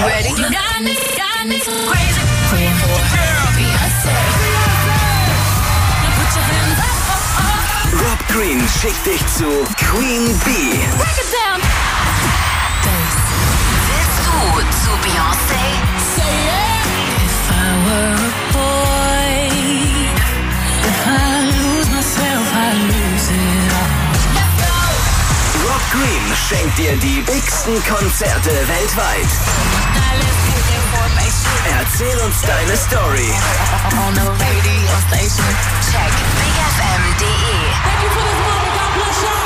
You ready? You got me crazy. 4, Beyonce. Now put your hands up. Rob Green schickt dich zu Queen Bee. Break it down. Willst du zu Beyoncé? Say yeah. If I were a boy, if I lose myself, I lose it all. Let's go. Rob Green schenkt dir die bigsten Konzerte weltweit. Now let's get information. Erzähl uns deine Story. On the radio station. Check bigfm.de. Thank you for this moment. God bless you.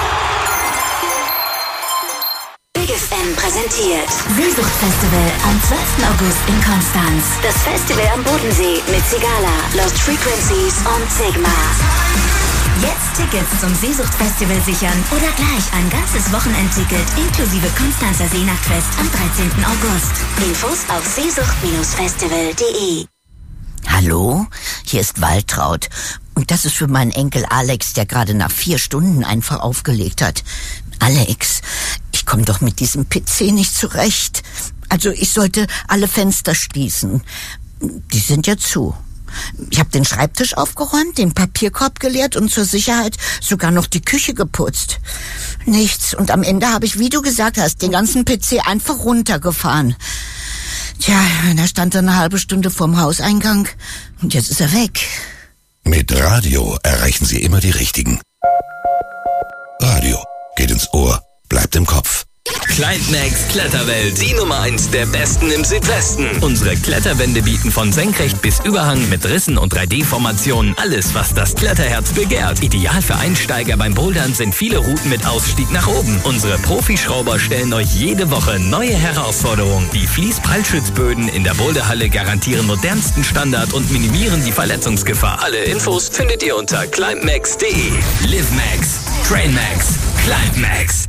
Big FM präsentiert Sehnsuchtfestival am 12. August in Konstanz. Das Festival am Bodensee mit Sigala, Lost Frequencies und Sigma. Jetzt Tickets zum Sehnsuchtfestival sichern oder gleich ein ganzes Wochenendticket inklusive Konstanzer Seenachtfest am 13. August. Infos auf sehnsucht-festival.de. Hallo, hier ist Waltraud. Und das ist für meinen Enkel Alex, der gerade nach 4 Stunden einfach aufgelegt hat. Alex, ich komme doch mit diesem PC nicht zurecht. Also ich sollte alle Fenster schließen. Die sind ja zu. Ich habe den Schreibtisch aufgeräumt, den Papierkorb geleert und zur Sicherheit sogar noch die Küche geputzt. Nichts. Und am Ende habe ich, wie du gesagt hast, den ganzen PC einfach runtergefahren. Tja, da stand er eine halbe Stunde vorm Hauseingang und jetzt ist er weg. Mit Radio erreichen Sie immer die Richtigen. Radio geht ins Ohr, bleibt im Kopf. Climax Kletterwelt, die Nummer 1 der Besten im Südwesten. Unsere Kletterwände bieten von senkrecht bis Überhang mit Rissen und 3D-Formationen alles, was das Kletterherz begehrt. Ideal für Einsteiger beim Bouldern sind viele Routen mit Ausstieg nach oben. Unsere Profischrauber stellen euch jede Woche neue Herausforderungen. Die Fließprallschutzböden in der Boulderhalle garantieren modernsten Standard und minimieren die Verletzungsgefahr. Alle Infos findet ihr unter climbmax.de. Live Max, Train Max, Climb Max.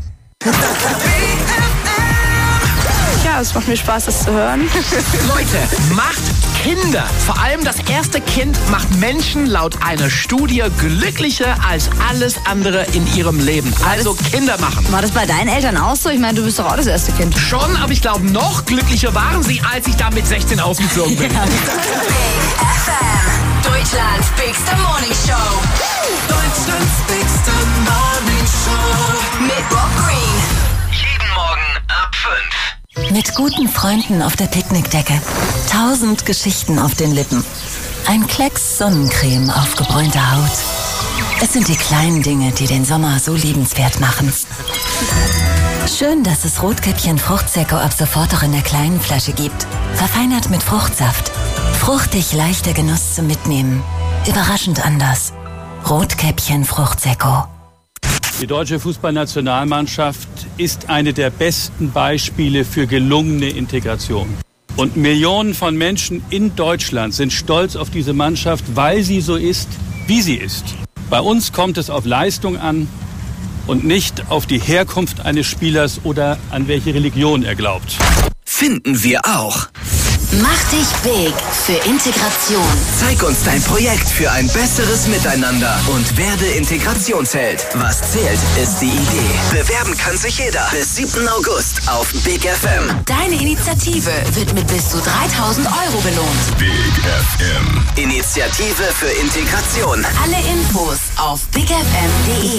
Ja, es macht mir Spaß, das zu hören. Leute, macht Kinder. Vor allem das erste Kind macht Menschen laut einer Studie glücklicher als alles andere in ihrem Leben. Also Kinder machen. War das bei deinen Eltern auch so? Ich meine, du bist doch auch das erste Kind. Schon, aber ich glaube, noch glücklicher waren sie, als ich da mit 16 ausgezogen bin. Big FM, Deutschlands bigste Morning Show. Deutschlands bigste Morning Show. Mit Rob Green. Jeden Morgen ab 5. Mit guten Freunden auf der Picknickdecke. 1000 Geschichten auf den Lippen. Ein Klecks Sonnencreme auf gebräunter Haut. Es sind die kleinen Dinge, die den Sommer so liebenswert machen. Schön, dass es Rotkäppchen Fruchtsäcko ab sofort auch in der kleinen Flasche gibt. Verfeinert mit Fruchtsaft. Fruchtig leichter Genuss zum Mitnehmen. Überraschend anders. Rotkäppchen Fruchtsäcko. Die deutsche Fußballnationalmannschaft ist eine der besten Beispiele für gelungene Integration. Und Millionen von Menschen in Deutschland sind stolz auf diese Mannschaft, weil sie so ist, wie sie ist. Bei uns kommt es auf Leistung an und nicht auf die Herkunft eines Spielers oder an welche Religion er glaubt. Finden wir auch. Mach dich big für Integration. Zeig uns dein Projekt für ein besseres Miteinander und werde Integrationsheld. Was zählt, ist die Idee. Bewerben kann sich jeder. Bis 7. August auf Big FM. Deine Initiative wird mit bis zu 3.000 € belohnt. Big FM. Initiative für Integration. Alle Infos auf bigfm.de.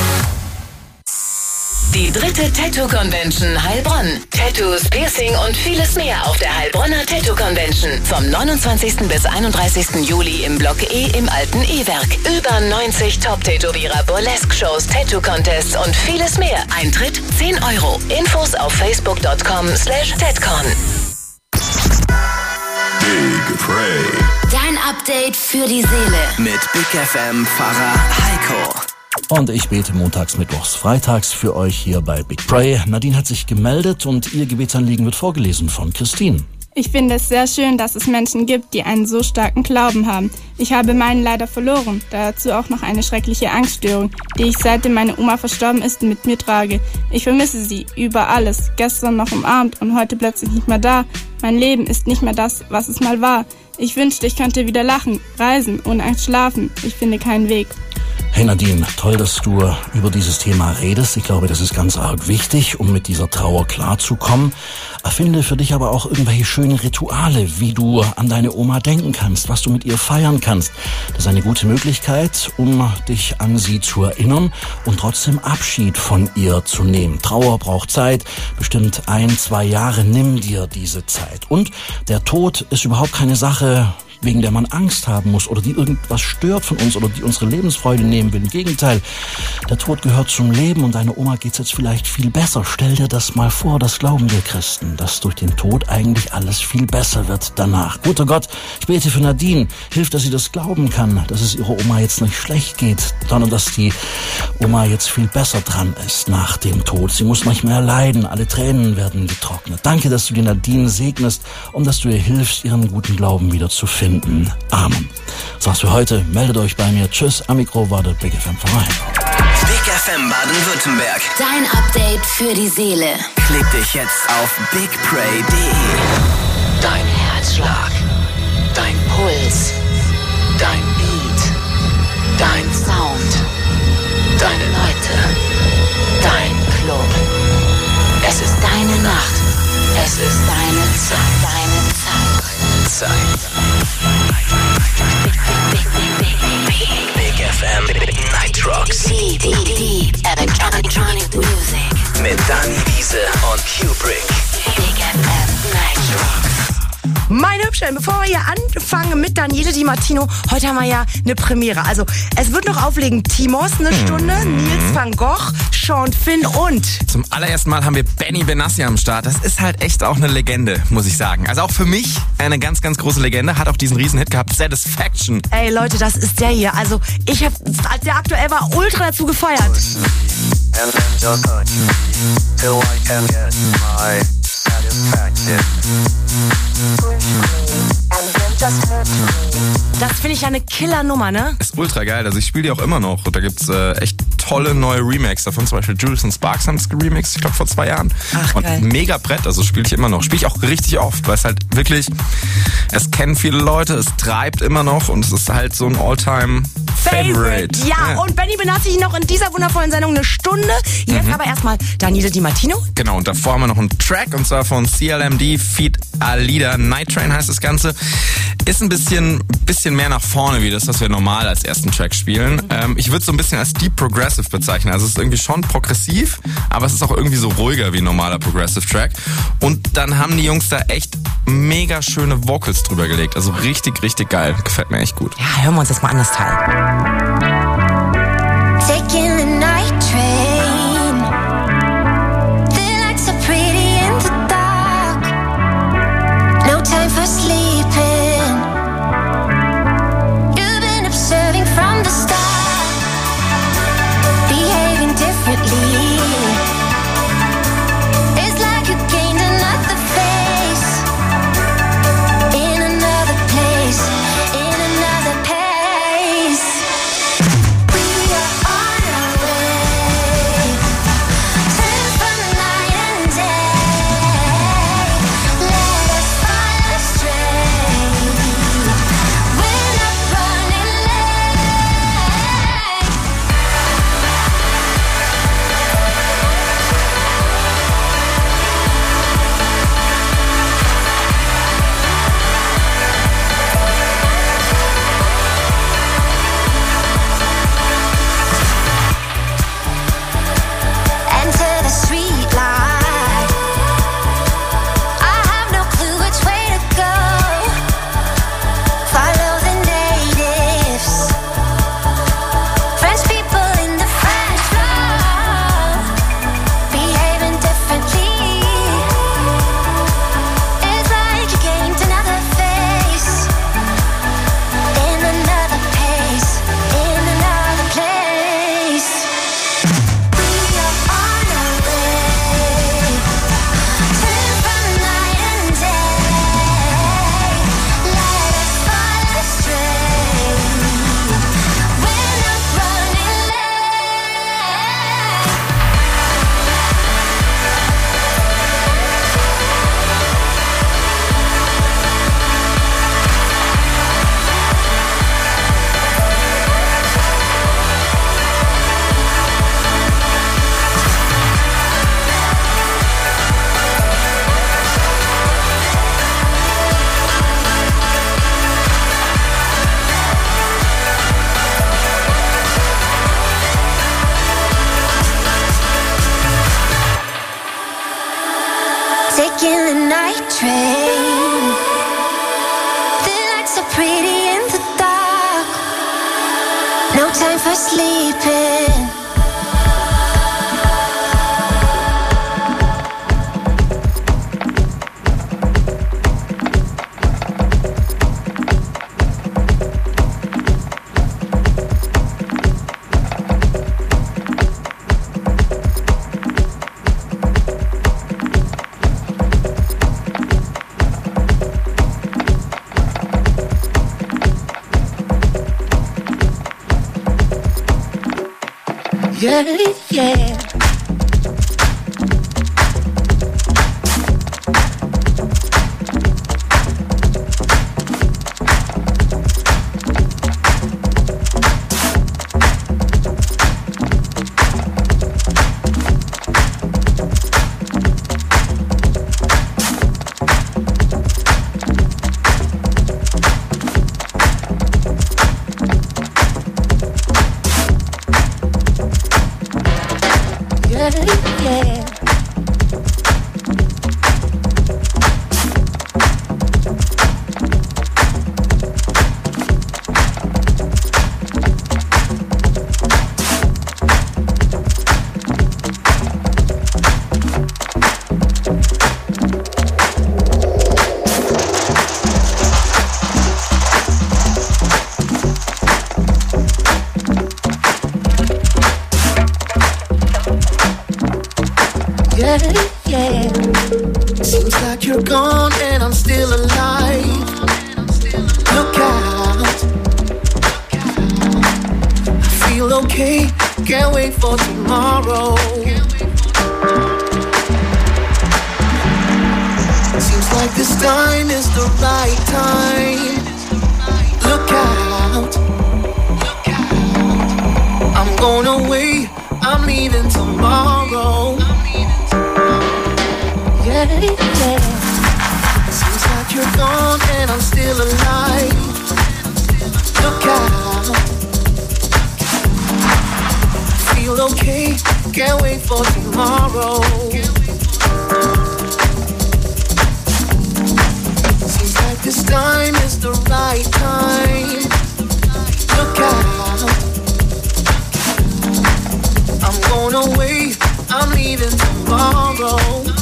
Die 3. Tattoo Convention Heilbronn. Tattoos, Piercing und vieles mehr auf der Heilbronner Tattoo Convention. Vom 29. bis 31. Juli im Block E im alten E-Werk. Über 90 Top-Tätowierer, Burlesque-Shows, Tattoo-Contests und vieles mehr. Eintritt 10 €. Infos auf facebook.com/tatcon. Big Pray. Dein Update für die Seele. Mit Big FM Pfarrer Heiko. Und ich bete montags, mittwochs, freitags für euch hier bei Big Pray. Nadine hat sich gemeldet und ihr Gebetsanliegen wird vorgelesen von Christine. Ich finde es sehr schön, dass es Menschen gibt, die einen so starken Glauben haben. Ich habe meinen leider verloren, dazu auch noch eine schreckliche Angststörung, die ich seitdem meine Oma verstorben ist mit mir trage. Ich vermisse sie über alles, gestern noch umarmt und heute plötzlich nicht mehr da. Mein Leben ist nicht mehr das, was es mal war. Ich wünschte, ich könnte wieder lachen, reisen, ohne Angst schlafen. Ich finde keinen Weg. Hey Nadine, toll, dass du über dieses Thema redest. Ich glaube, das ist ganz arg wichtig, um mit dieser Trauer klarzukommen. Erfinde für dich aber auch irgendwelche schönen Rituale, wie du an deine Oma denken kannst, was du mit ihr feiern kannst. Das ist eine gute Möglichkeit, um dich an sie zu erinnern und trotzdem Abschied von ihr zu nehmen. Trauer braucht Zeit, bestimmt 1-2 Jahre. Nimm dir diese Zeit. Und der Tod ist überhaupt keine Sache, wegen der man Angst haben muss oder die irgendwas stört von uns oder die unsere Lebensfreude nehmen will. Im Gegenteil, der Tod gehört zum Leben und deiner Oma geht's jetzt vielleicht viel besser. Stell dir das mal vor, das glauben wir Christen, dass durch den Tod eigentlich alles viel besser wird danach. Guter Gott, ich bete für Nadine, hilf, dass sie das glauben kann, dass es ihrer Oma jetzt nicht schlecht geht, sondern dass die Oma jetzt viel besser dran ist nach dem Tod. Sie muss nicht mehr leiden, alle Tränen werden getrocknet. Danke, dass du die Nadine segnest und dass du ihr hilfst, ihren guten Glauben wieder zu finden. Amen. Das war's für heute. Meldet euch bei mir. Tschüss. Am Mikro war der Big FM Verein. Big FM Baden-Württemberg. Dein Update für die Seele. Klick dich jetzt auf bigpray.de. Dein Herzschlag. Dein Puls. Dein Beat. Dein Sound. Deine Leute. Dein Club. Es ist deine Nacht. Es ist deine Zeit. Deine Zeit. Big FM Night Rocks. Deep Electronic Music. Mit Dani Wiese und Kubrick. Big FM Night Rocks. Meine Hübschen, bevor wir hier anfangen mit Daniele Di Martino, heute haben wir ja eine Premiere. Also, es wird noch auflegen Timos eine Stunde, Nils van Gogh, Sean Finn und... Zum allerersten Mal haben wir Benny Benassi am Start. Das ist halt echt auch eine Legende, muss ich sagen. Also auch für mich eine ganz, ganz große Legende. Hat auch diesen Riesenhit gehabt, Satisfaction. Ey Leute, das ist der hier. Also, ich habe, als der aktuell war, ultra dazu gefeiert. And then just touch me till I can get my satisfaction. Push me and then just hurt me. Das finde ich ja eine Killernummer, ne? Ist ultra geil. Also ich spiele die auch immer noch. Und da gibt's echt tolle neue Remakes davon. Zum Beispiel Jules and Sparks haben es geremixed, ich glaube vor 2 Jahren. Ach, und geil. Mega Brett, also spiele ich immer noch. Spiele ich auch richtig oft, weil es halt wirklich, es kennen viele Leute, es treibt immer noch und es ist halt so ein All-Time-Favorite. Ja, und Benny Benassi noch in dieser wundervollen Sendung eine Stunde. Jetzt aber erstmal Daniele Di Martino. Genau, und davor haben wir noch einen Track, und zwar von CLMD feat. Alida. Night Train heißt das Ganze. Ist ein bisschen mehr nach vorne, wie das, was wir normal als ersten Track spielen. Ich würde es so ein bisschen als Deep Progressive bezeichnen. Also es ist irgendwie schon progressiv, aber es ist auch irgendwie so ruhiger wie ein normaler Progressive Track. Und dann haben die Jungs da echt mega schöne Vocals drüber gelegt. Also richtig, richtig geil. Gefällt mir echt gut. Ja, hören wir uns jetzt mal an das Teil. Taking the night train. The lights are pretty in the dark. No time for sleeping. You've been observing from the start, behaving differently. It's like you gained another face, in another place, in another pace. night train. The lights are pretty in the dark. No time for sleeping. Yeah, yeah. Seems like you're gone and I'm still alive. Look out. I feel okay, can't wait for tomorrow. Seems like this time is the right time. Look out. I'm going away, I'm leaving tomorrow. Yeah, yeah. Seems like you're gone and I'm still alive. Look out. Feel okay, can't wait for tomorrow. Seems like this time is the right time. Look out. I'm going away, I'm leaving tomorrow.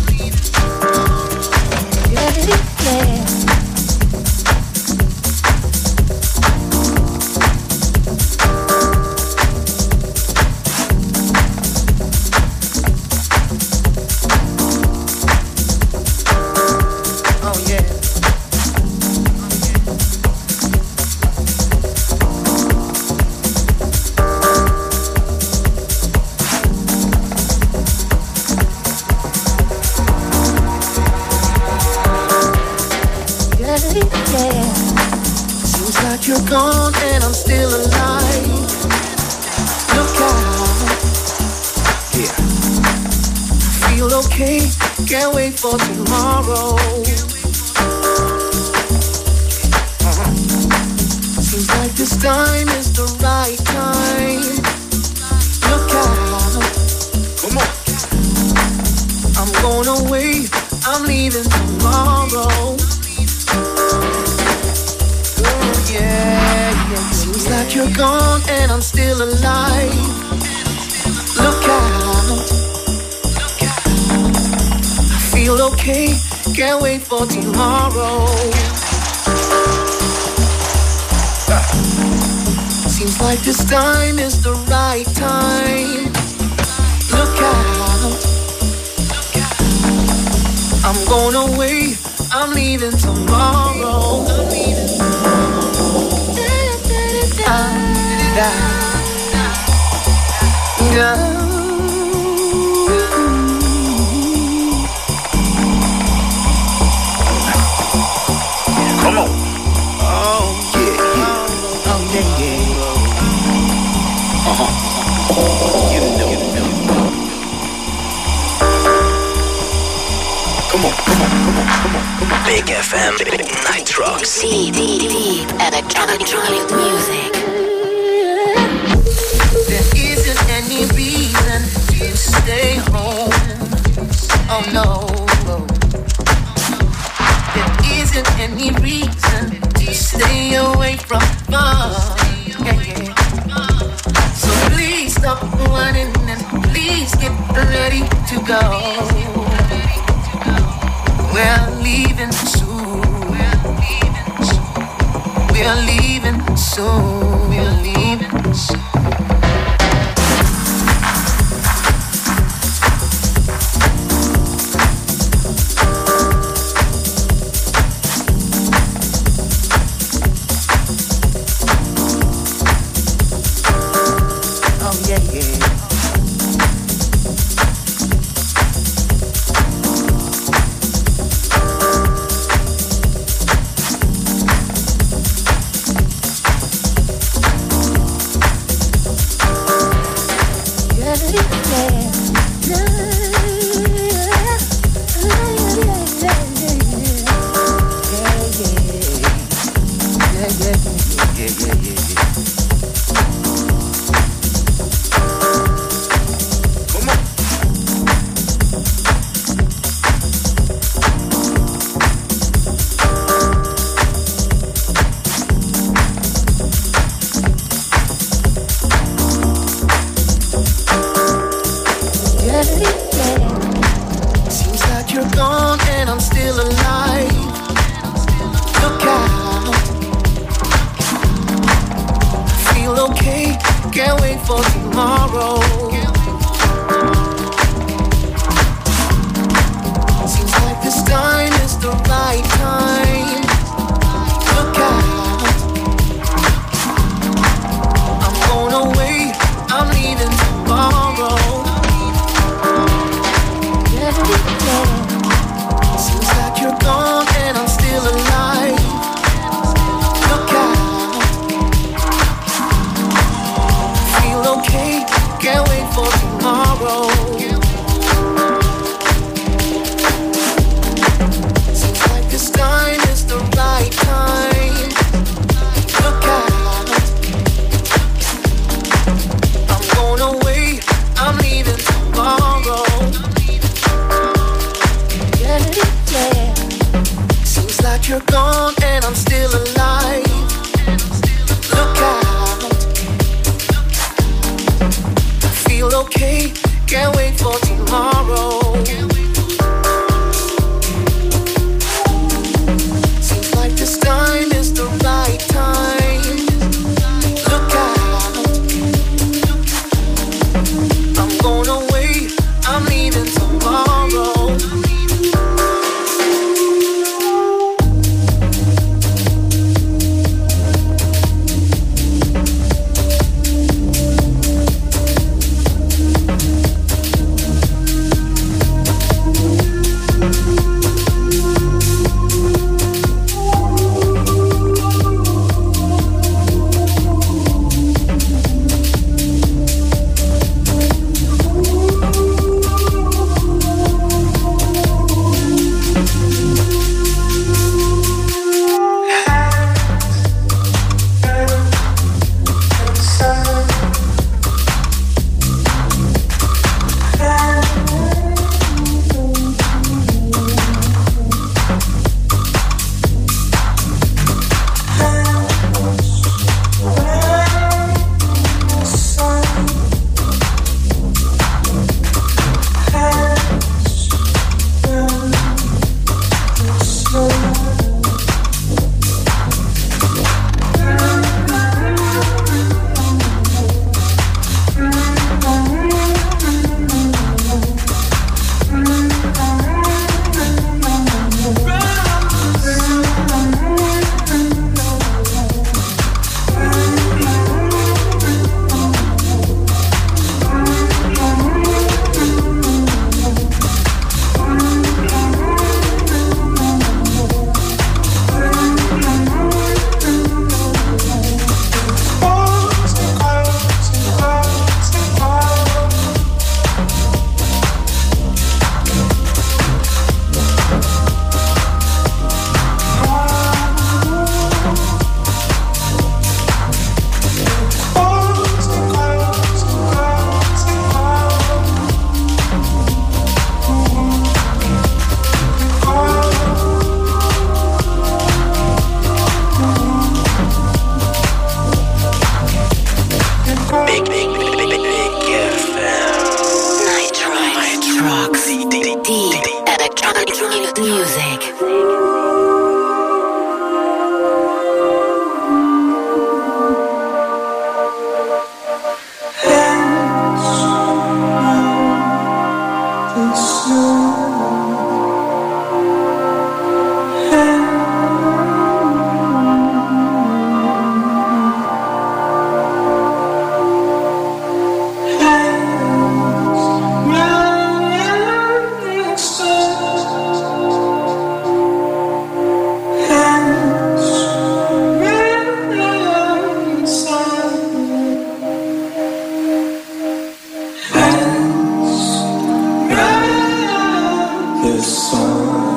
You're gone and I'm still alive. Look out. Yeah. I feel okay, can't wait for tomorrow. Seems like this time is the right time. Look out. Come on. I'm going away, I'm leaving tomorrow. Yeah. Seems like you're gone and I'm still alive. Look out. I feel okay, can't wait for tomorrow. Seems like this time is the right time. Look out. I'm going away, I'm leaving tomorrow. Come on. Oh yeah, yeah. Oh yeah, yeah. You know. Come on, come on, come on, come on, come on. Big FM, Big Night Rocks. Deep electronic music. There isn't any reason to stay home. Oh no. any reason to stay away from fun. Yeah, yeah. So please stop running and please get ready to go. We're leaving soon. We're leaving soon. We're leaving soon. Electronic Music. This song